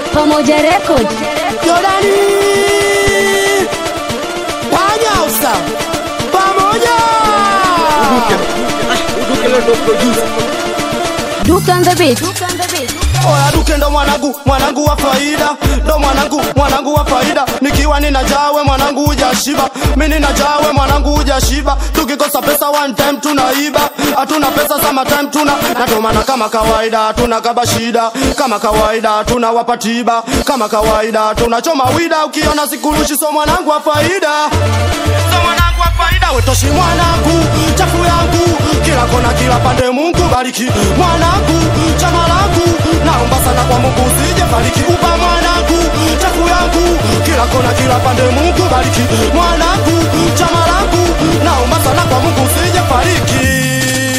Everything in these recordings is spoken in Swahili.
Pamoja Record. Jordani Wanyausa pamoja Duke on the beat. Oya Duke ndo mwanangu wa faida. Ndo mwanangu wa faida. Nikiwa ninajawe mwanangu hujashiba. Mimi ninajawe mwanangu hujashiba. Tukikosa pesa one time tunaiba. Hatuna pesa sama time tuna. Natomana kama kawaida hatuna kabashida. Kama kawaida hatuna wapatiba. Kama kawaida tunachoma wida. Ukiona sikurushi so mwanangu wa faida. So mwanangu wa faida wetoshi mwanangu. Chafu yangu kila kona kila pande Mungu bariki. Mwanangu chama langu naomba sana kwa Mungu usije fariki. Upa mwanangu chafu yangu kila kona kila pande Mungu bariki. Mwanangu chama langu naomba sana kwa Mungu usije fariki.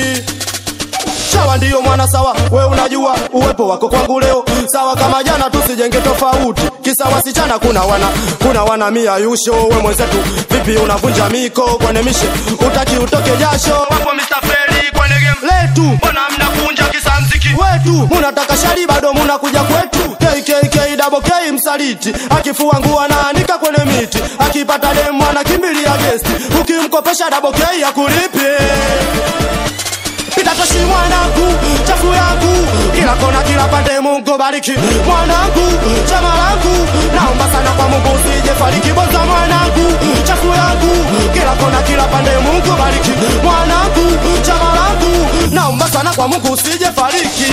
Sawa ndiyo mwana sawa, we unajua uwepo wako kwangu leo. Sawa kama jana tusijenge tofauti. Kisa wasichana kuna wana mia yusho. We mwenzetu vipi unavunja miko kwenye mishe. Utaki utoke jasho. Wapo Mr. Feli kwenye game letu. Mbona mnakunja kisa mziki wetu. Munataka shari bado munakuja kwetu. KKK double K msaliti. Akifua nguo anaanika kwenye miti. Akipata demu anakimbilia guest. Ukimkopesha double K akulipi. Itatoshi mwanangu, chafu yangu kila kona kila pande Mungu bariki. Mwanangu, chama langu naomba sana kwa Mungu usije fariki. Boza mwanangu, chafu yangu kila kona kila pande Mungu bariki. Mwanangu, chama langu naomba sana kwa Mungu usije fariki.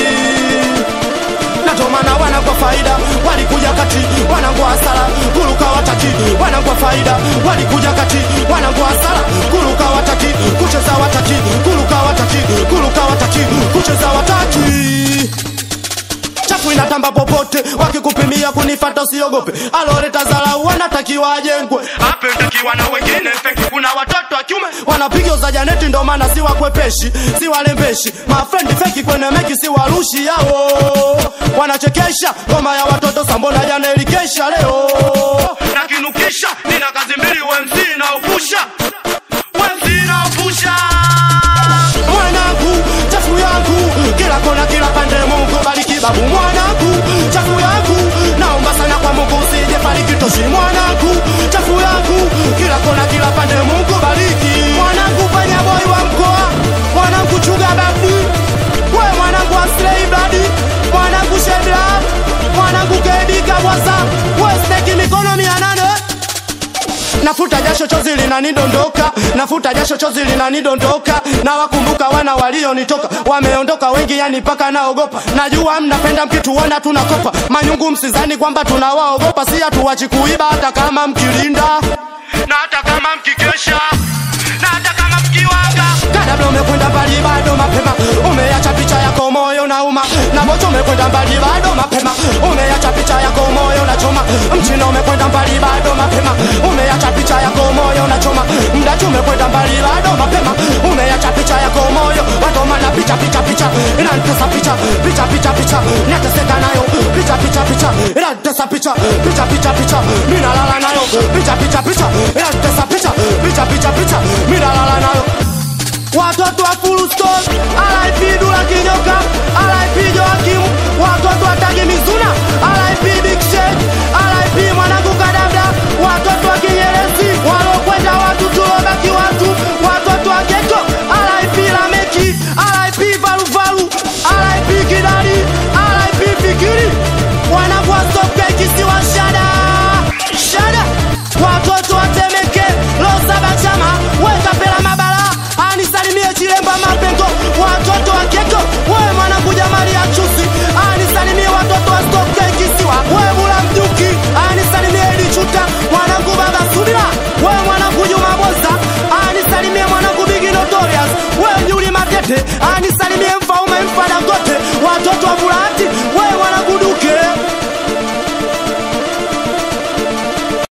Natomana wana kwa faida walikuja kati wanangu hasara kuruka wataki. Wanangu faida walikuja kati wanangu hasara kuruka wataki. Kucheza wataki kuruka wataki. Kuruka wataki kucheza wataki. Chafu inatamba popote wakikupimia kunifata usiogope. Aloreta zala wanatakiwa ajengwe. Hape utakiwa na wengine feki. Kuna watoto wa kiume wanapiga za janeti ndo maana si wakwepeshi si walembeshi. My feki kwenye meki si warushi yao. Wanachekesha ngoma ya watoto sambona jana ilikesha leo. Na kinukisha nina kazi mbili MC na upusha. MC na upusha. Mwanangu chafu yangu kila kona kila pande Mungu bariki. Babu mwanangu chafu yangu naomba sana kwa Mungu usije fariki. Toshi mwanangu chafu yangu kila kona kila pande Mungu bariki. Mwanangu fanya boy wa mkoa. Mwanangu chuga babu. We mwanangu Aslay Bloody. Mwanangu Shedra. Mwanangu Kedika Bwasa. We steki mikono 800. Nafuta jasho chozi linanidondoka. Nafuta jasho chozi linanidondoka. Na wakumbuka wana walionitoka. Wameondoka wengi yani paka naogopa. Najua mnapenda mkituona tunakopa. Manyungu msizani kwamba tunawaogopa. Si hatuwachi kuiba hata kama mkilinda. Na hata kama mkikesha. Na hata kama mkiwanga. Kadabla umekwenda mbali bado mapema. Umeacha picha yako moyo na uma. Na moto umekwenda mbali bado mapema. Umeacha picha yako moyo na choma. Mchino umekwenda mbali bado mapema. Umeacha picha yako moyo na choma. Mdachu umekwenda mbali bado mapema. Umeacha picha yako moyo. Watoma na picha inantesa picha nateseka nayo. Picha inantesa picha minalala nayo. Picha inantesa picha minalala nayo. Watoto wa full stone RIP Dula Kinyoka RIP Joakim. Watoto wa Tagi Mizuna RIP Big Shake RIP mwanangu Kadabda. Watoto wa Kinyerezi walokwenda watu tulobaki watu. Watoto wa Ghetto RIP Lameki RIP Valu RIP Kidali RIP Fikiri. Wanangu wa Soke kisiwa Shada. Watoto wa Temeke Losa Bachama weka pela mabala. Anisalimie Chilemba Mapengo. Watoto wa Ghetto wewe mwanangu Jamali ya Chusi. Anisalimie watoto wa Soke kisiwa. Wewe Bula Mduki. Anisalimie Elichuta mwanangu Baba Subira. Wewe mwanangu Juma Boza. Anisalimie mwanangu Big Notorious. Wewe Juli Matete. Anisalimie Mfaume Mfada Gote. Watoto wa Bula